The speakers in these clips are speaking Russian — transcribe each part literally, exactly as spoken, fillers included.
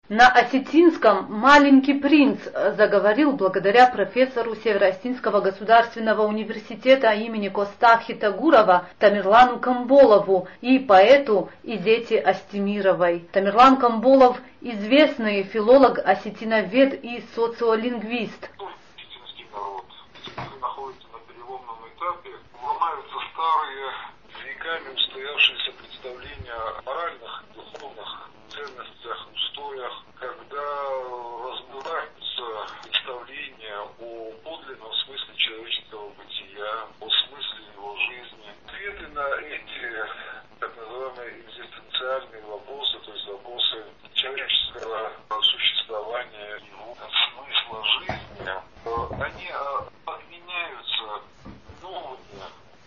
На осетинском «Маленький принц» заговорил благодаря профессору Северо-Осетинского государственного университета имени Костахи Тагурова Тамерлану Камболову и поэту Изете Астемировой. Тамерлан Камболов – известный филолог, осетиновед и социолингвист. Осетинский народ находится на переломном этапе. Ломаются старые, веками устоявшиеся представления о моральных, духовных ценностях, устоях, когда разбираются представления о подлинном смысле человеческого бытия, о смысле его жизни. Ответы на эти так называемые экзистенциальные вопросы, то есть вопросы человеческого существования, его смысла жизни, они отменяются новыми,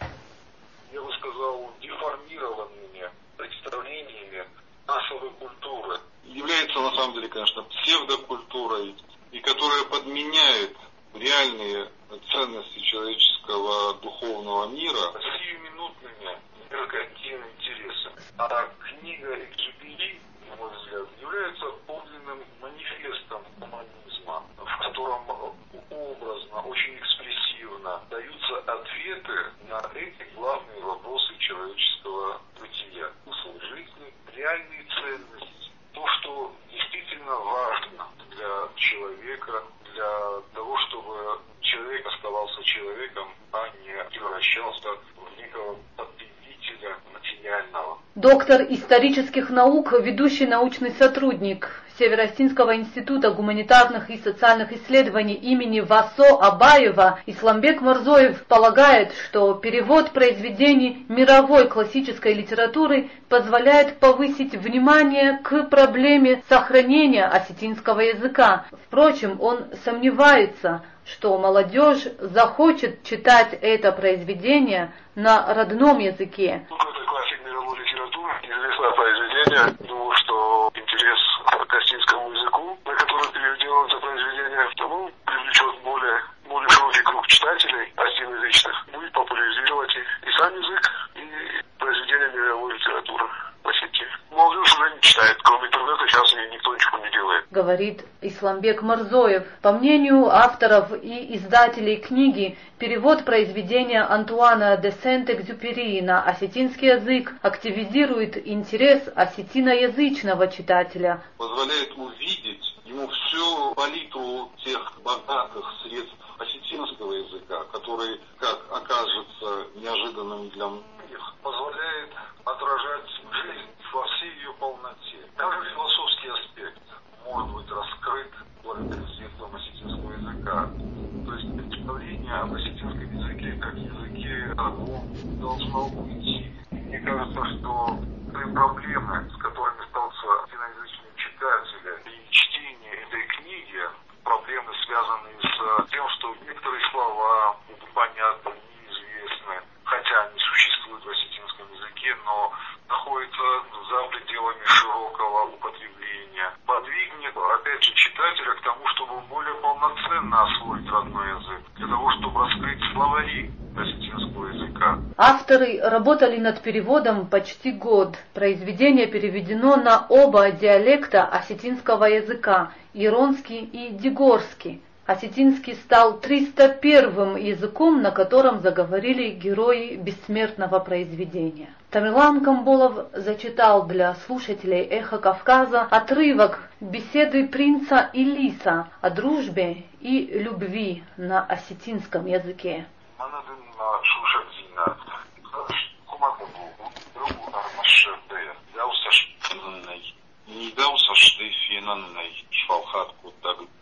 я бы сказал, деформированными представлениями массовой культуры. Является на самом деле, конечно, псевдокультурой, и которая подменяет реальные ценности человеческого духовного мира сиюминутными меркантильными интересами. А книга Экзюпери, на мой взгляд, является подлинным манифестом гуманизма, в котором образно, очень экспрессивно даются ответы на эти главные вопросы человеческого бытия. Смысл жизни, реальные ценности, то, что действительно важно для человека, для того, чтобы человек оставался человеком, а не превращался в некого потребителя материального. Доктор исторических наук, ведущий научный сотрудник Северо-Осетинского института гуманитарных и социальных исследований имени Васо Абаева Исламбек Марзоев полагает, что перевод произведений мировой классической литературы позволяет повысить внимание к проблеме сохранения осетинского языка. Впрочем, он сомневается, что молодежь захочет читать это произведение на родном языке. Это классик мировой литературы, известное произведение. Думаю, что интерес к осетинскому языку, на который переведено это произведение, тому привлечет более, более широкий круг читателей осетиноязычных, будет популяризировать и, и сам язык, и произведения мировой литературы в Осетии. Молодежь уже не читает, кроме интернета сейчас никто ничего не делает. Говорит Исламбек Марзоев. По мнению авторов и издателей книги, перевод произведения Антуана де Сент-Экзюпери на осетинский язык активизирует интерес осетиноязычного читателя. Позволяет увидеть ему всю палитру тех богатых средств осетинского языка, который, как окажется неожиданным для многих, позволяет отражать жизнь во всей ее полноте. Каждый философский аспект может быть раскрыт благодаря средствам осетинского языка. То есть представление об осетинском языке как языке одном должно уйти. Мне кажется, что проблемы, с которыми столкнулся осетиноязычный читатель при чтении этой книги, проблемы, связанные с тем, что некоторые слова непонятны, неизвестны, хотя они существуют в осетинском языке, но находятся за пределами широкого употребления, подвигнет, опять же, читателя к тому, чтобы более полноценно освоить родной язык, для того, чтобы раскрыть словари осетинского языка. Авторы работали над переводом почти год. Произведение переведено на оба диалекта осетинского языка – иронский и дигорский. Осетинский стал триста первым языком, на котором заговорили герои бессмертного произведения. Тамерлан Камболов зачитал для слушателей «Эхо Кавказа» отрывок беседы принца и лиса о дружбе и любви на осетинском языке. Не дался штефинанной швалхатку так